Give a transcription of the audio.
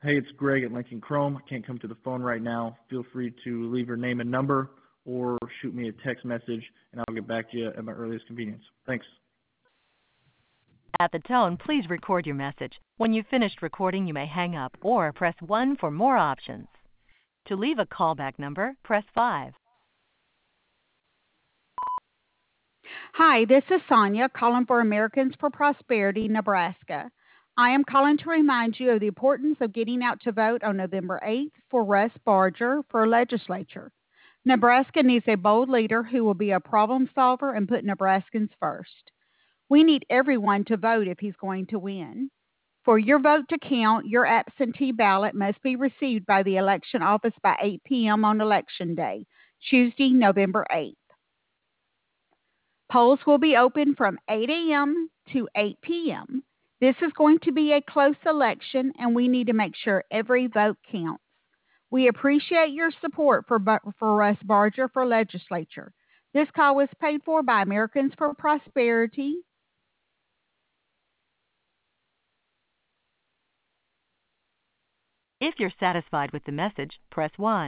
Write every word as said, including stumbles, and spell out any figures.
Hey, it's Greg at Lincoln Chrome. I can't come to the phone right now. Feel free to leave your name and number or shoot me a text message, and I'll get back to you at my earliest convenience. Thanks. At the tone, please record your message. When you've finished recording, you may hang up or press one for more options. To leave a callback number, press five. Hi, this is Sonia calling for Americans for Prosperity, Nebraska. I am calling to remind you of the importance of getting out to vote on November eighth for Russ Barger for legislature. Nebraska needs a bold leader who will be a problem solver and put Nebraskans first. We need everyone to vote if he's going to win. For your vote to count, your absentee ballot must be received by the election office by eight p.m. on Election Day, Tuesday, November eighth. Polls will be open from eight a.m. to eight p.m. This is going to be a close election, and we need to make sure every vote counts. We appreciate your support for, for Russ Barger for legislature. This call was paid for by Americans for Prosperity. If you're satisfied with the message, press one.